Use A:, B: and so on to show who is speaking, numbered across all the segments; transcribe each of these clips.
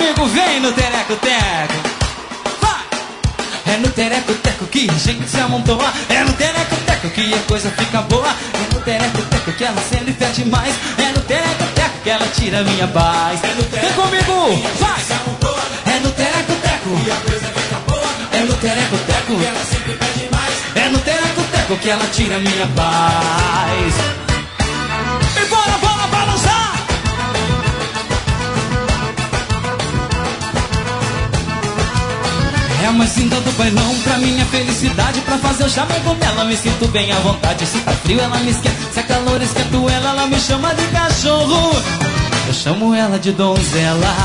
A: comigo, vem no tereco-teco. É no tereco-teco que a gente se amontoa. É no tereco-teco que a coisa fica boa. É no tereco-teco que ela sempre pede mais. É no tereco-teco que ela tira a minha paz. Vem comigo, vai! É no tereco-teco que a coisa fica boa. É no tereco-teco que ela sempre pede mais. É no tereco-teco que ela tira a minha paz. E bora, bora balançar! É a mais linda do bailão, pra minha felicidade. Pra fazer o chamego nela, me sinto bem à vontade. Se tá frio, ela me esquenta. Se a calor esquento ela me chama de cachorro. Eu chamo ela de donzela.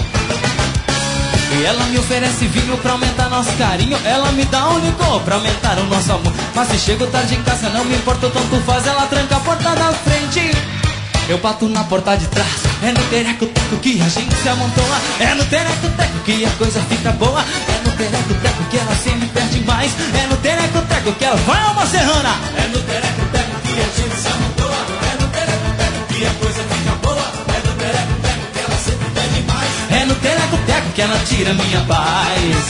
A: E ela me oferece vinho pra aumentar nosso carinho. Ela me dá um licor pra aumentar o nosso amor. Mas se chego tarde em casa, não me importa o tanto faz. Ela tranca a porta da frente, eu bato na porta de trás. É no tereco-teco que a gente se amontoa. É no tereco-teco que a coisa fica boa. É no tereco-teco que ela sempre perde mais. É no tereco-teco que ela vai uma serrana. É no tereco-teco que a gente se amontoa. É no tereco-teco que a coisa fica boa. É no tereco-teco que ela sempre perde mais. É no tereco-teco que ela tira minha paz.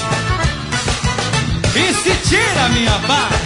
A: E se tira minha paz,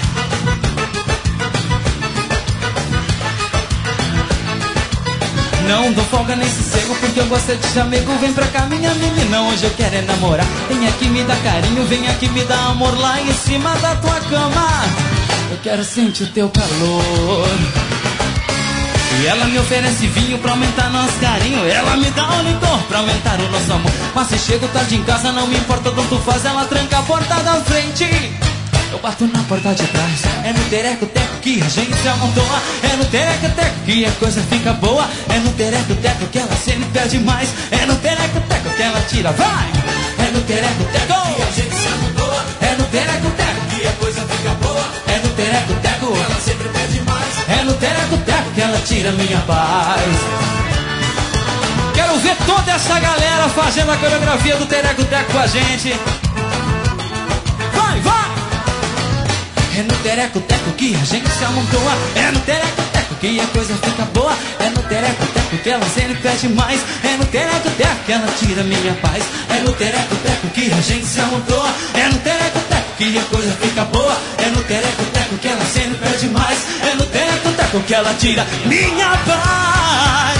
A: não dou folga nesse cego, porque eu gosto de chamego. Vem pra cá, minha menina, hoje eu quero é namorar. Vem aqui me dar carinho, vem aqui me dar amor. Lá em cima da tua cama eu quero sentir o teu calor. E ela me oferece vinho pra aumentar nosso carinho. Ela me dá um licor pra aumentar o nosso amor. Mas se chego tarde em casa, não me importa tanto faz. Ela tranca a porta da frente, eu bato na porta de trás. É no tereco-teco que a gente se amontoa. É no tereco-teco que a coisa fica boa. É no tereco-teco que ela sempre perde mais. É no tereco-teco que ela tira, vai! É no tereco-teco que a gente se amontoa. É no tereco-teco que a coisa fica boa. É no tereco-teco que ela sempre perde mais. É no tereco-teco que ela tira minha paz. Quero ver toda essa galera fazendo a coreografia do tereco-teco com a gente. Vai, vai! É no tereco-teco que a gente se amontoa. É no tereco-teco que a coisa fica boa. É no tereco-teco que ela sempre pede mais. É no tereco-teco que ela tira minha paz. É no tereco-teco que a gente se amontoa. É no tereco-teco que a coisa fica boa. É no tereco-teco que ela sempre pede mais. É no tereco-teco que ela tira minha paz.